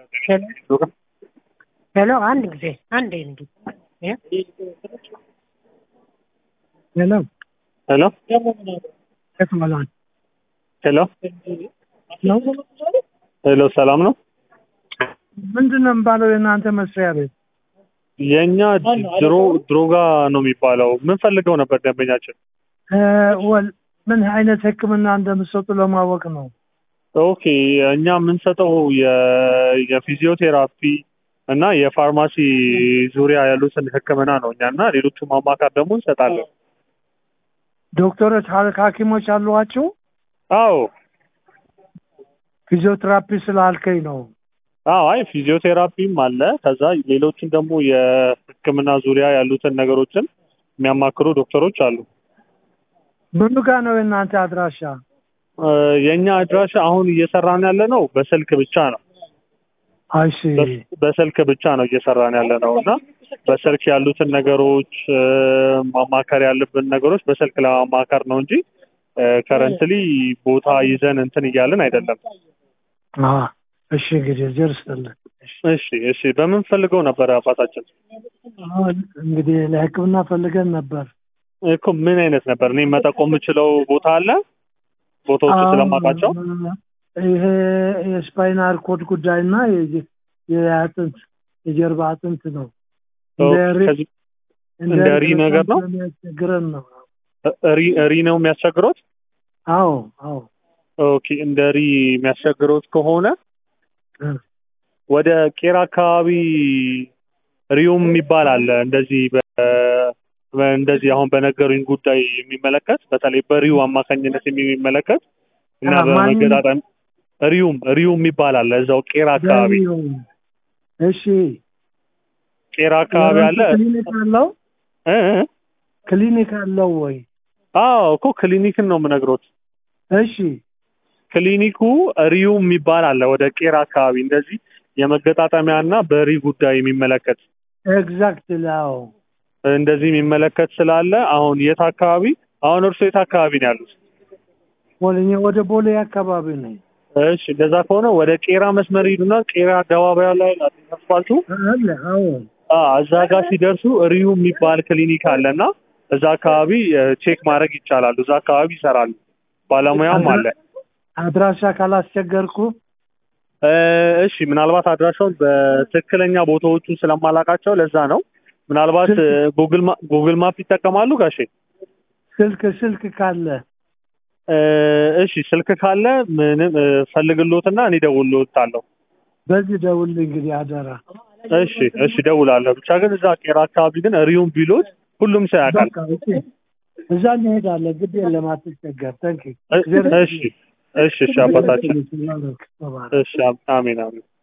ሄሎ አንድ ጊዜ አንዴ እንግዲህ ሄሎ ሄሎ ከተማላን ሄሎ ነው ሄሎ ሰላም ነው። ምንድነው የሚባለው የእናንተ መስሪያ ቤት? የኛ ድሮጋ ነው የሚባለው። ምን ፈልገው ነበር ደንበኛችን? ወል ምን አይነት ህክምና እንደምትሰጡ ለማወቅ ነው። ኦኬ እኛ የምንሰጠው የፊዚዮቴራፒ እና የፋርማሲ ዙሪያ ያሉትን ህክምና ነው እኛና ሌሎቹ ማማካር ደግሞ እንሰጣለን። ዶክተሮች ሐኪሞች አሏችሁ? አዎ ፊዚዮቴራፒ ስላልከኝ ነው። አዎ አይ ፊዚዮቴራፒም አለ። ከዛ ሌሎችን ደግሞ የህክምና ዙሪያ ያሉትን ነገሮችን የሚያማክሩ ዶክተሮች አሉ። ምኑ ጋር ነው የእናንተ አድራሻ? የኛ አድራሻ አሁን እየሰራን ያለ ነው በስልክ ብቻ ነው። እሺ በስልክ ብቻ ነው እየሰራን ያለ ነው እና በስልክ ያሉትን ነገሮች ማማከር ያለብን ነገሮች በስልክ ለማማከር ነው እንጂ ከረንትሊ ቦታ ይዘን እንትን እያልን አይደለም። እሺ እንግዲህ ዘርስተልን። እሺ በምን ፈልገው ነበር አባታችን? እንግዲህ ለህክምና ፈልገን ነበር እኮ። ምን አይነት ነበር? እኔ መጠቆም የምችለው ቦታ አለ? ቦታዎቹ ስለማውቃቸው ይሄ የስፓይናል ኮድ ጉዳይና የአጥንት የጀርባ አጥንት ነው። እንደ ሪ ነገር ነው የሚያስቸግረን ነው። ሪ ነው የሚያስቸግሮት? አዎ ኦኬ እንደ ሪ የሚያስቸግሮት ከሆነ ወደ ቄራ አካባቢ ሪዮም የሚባል አለ። እንደዚህ አሁን በነገሩኝ ጉዳይ የሚመለከት በተለይ በሪው አማካኝነት የሚመለከት እና በመገጣጠም ሪዮም የሚባል አለ እዛው ቄራ አካባቢ። እሺ ቄራ አካባቢ አለ። ክሊኒክ አለው ወይ? አዎ እኮ ክሊኒክን ነው የምነግሮት። እሺ ክሊኒኩ ሪዩ የሚባል አለ ወደ ቄራ አካባቢ እንደዚህ የመገጣጠሚያና በሪ ጉዳይ የሚመለከት ኤግዛክትሊ። አዎ እንደዚህ የሚመለከት ስላለ አሁን የት አካባቢ? አሁን እርሶ የት አካባቢ ነው ያሉት? ወደ ቦሌ አካባቢ ነኝ። እሺ እንደዛ ከሆነ ወደ ቄራ መስመር ሂዱና ቄራ አደባባይ ላይ አስፋልቱ አለ። አዎ እዛ ጋር ሲደርሱ ሪዩ የሚባል ክሊኒክ አለና እዛ አካባቢ ቼክ ማድረግ ይቻላል። እዛ አካባቢ ይሰራሉ። ባለሙያም አለ። አድራሻ ካላስቸገርኩ እሺ ምናልባት አድራሻውን በትክክለኛ ቦታዎቹን ስለማላውቃቸው ለዛ ነው። ምናልባት ጉግል ማፕ ይጠቀማሉ ጋሼ? ስልክ ካለ እሺ ስልክ ካለ ምንም ፈልግሎትና እኔ ደውልሎታለሁ። በዚህ ደውል እንግዲህ አደራ። እሺ ደውላለሁ። ብቻ ግን እዛ ቄራ አካባቢ ግን ሪዩም ቢሎት ሁሉም ሰው ያውቃል። እዛ እንሄዳለን። ግድ የለም አትቸገር። እሺ አባታችን። እሺ አሜን።